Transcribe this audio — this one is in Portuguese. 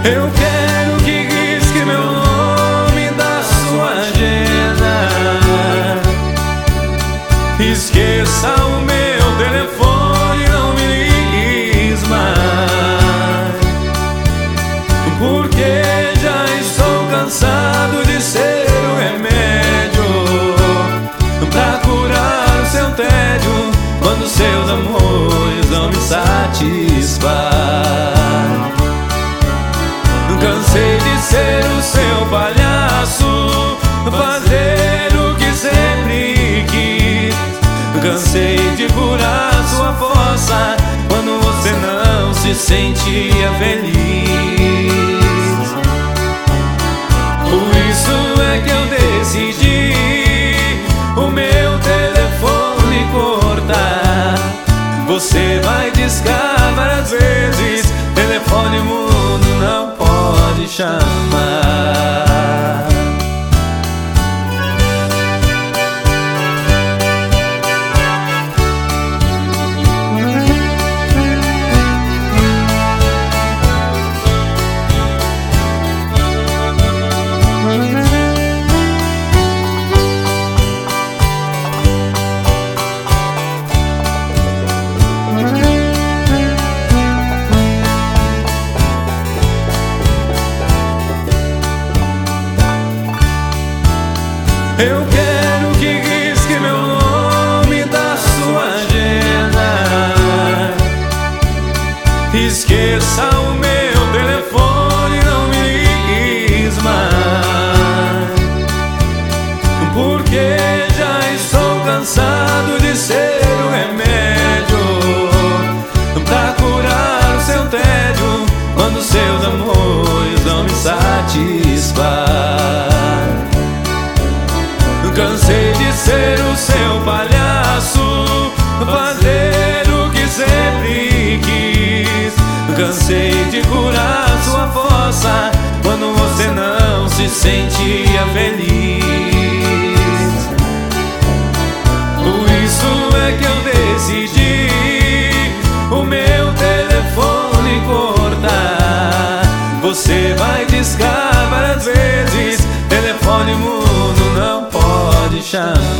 Eu quero que risque meu nome da sua agenda. Esqueça o meu telefone, não me ligues mais, porque já estou cansado de ser o remédio pra curar o seu tédio, quando seus amores não me satisfazem. Cansei de ser o seu palhaço, fazer o que sempre quis. Cansei de curar sua força quando você não se sentia feliz. Por isso é que eu decidi o meu telefone cortar. Você vai discar várias vezes, telefone mudo não pode chamar. Eu quero que risque meu nome da sua agenda. Esqueça o meu telefone, não me ligues mais, porque já estou cansado de ser o remédio pra curar o seu tédio, quando seus amores não me satisfazem. Cansei de ser o seu palhaço, fazer o que sempre quis. Cansei de curar sua força quando você não se sentia feliz. Por isso é que eu decidi o meu telefone cortar. Você vai discar várias vezes, telefone mudo não pode chamar.